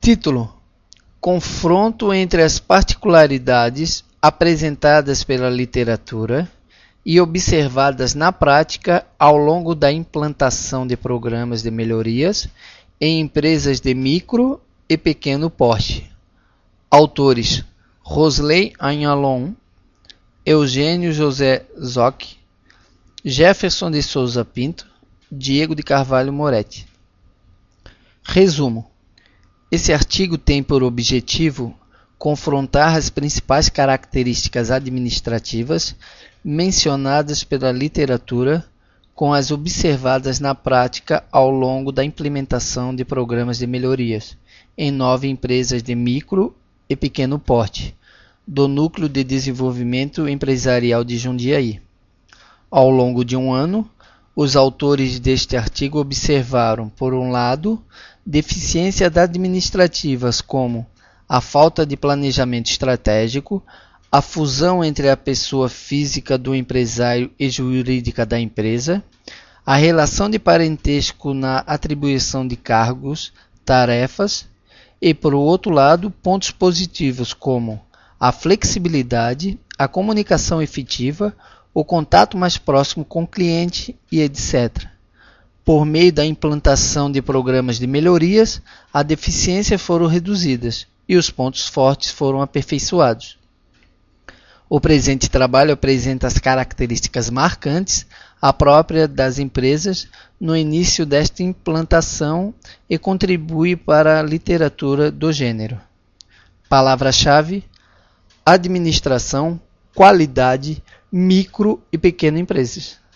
Título: Confronto entre as particularidades apresentadas pela literatura e observadas na prática ao longo da implantação de programas de melhorias em empresas de micro e pequeno porte. Autores: Rosley Agnalon, Eugênio José Zoc, Jefferson de Souza Pinto, Diego de Carvalho Moretti. Resumo: esse artigo tem por objetivo confrontar as principais características administrativas mencionadas pela literatura com as observadas na prática ao longo da implementação de programas de melhorias em 9 empresas de micro e pequeno porte do Núcleo de Desenvolvimento Empresarial de Jundiaí. Ao longo de um ano, os autores deste artigo observaram, por um lado, deficiências administrativas como a falta de planejamento estratégico, a fusão entre a pessoa física do empresário e jurídica da empresa, a relação de parentesco na atribuição de cargos, tarefas e, por outro lado, pontos positivos como a flexibilidade, a comunicação efetiva, o contato mais próximo com o cliente e etc. Por meio da implantação de programas de melhorias, as deficiências foram reduzidas e os pontos fortes foram aperfeiçoados. O presente trabalho apresenta as características marcantes próprias das empresas no início desta implantação e contribui para a literatura do gênero. Palavra-chave: administração, qualidade, micro e pequenas empresas.